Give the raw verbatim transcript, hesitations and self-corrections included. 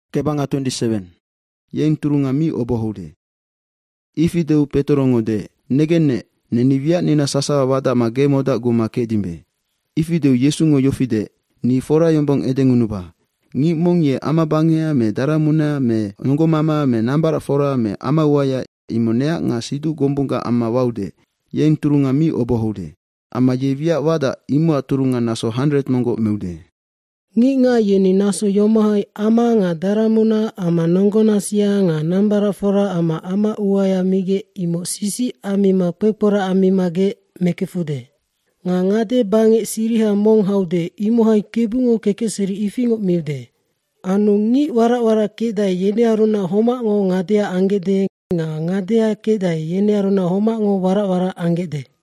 Kebanga twenty-seven. Yeng turunga mi obohude. Ifideu petorongode negene nenivia nina sasa wada mage moda gumake dimbe. Ifideu yesungo yofide ni fora yombong edengunuba. Ngi mong ye ama bangea me daramuna me ngomama me nambara fora me ama waya imonea nga sidu gombunga ama waude. Yeng turunga mi obohude. Ama yevia wada imua turunga naso one hundred mongo meude. Ngi nga yeni naso yomahai ama nga daramuna ama nongona sia nga nambara fora ama ama uaya mige imo sisi amima pekpora amimage mekefude. Nga ngade bange siriha mong haude imohai kebungo kekeseri ifingo miude. Anu ngi wara-wara kedai yene aruna homa ngo ngadea angede nga ngadea kedai yene aruna homa ngo wara-wara angede.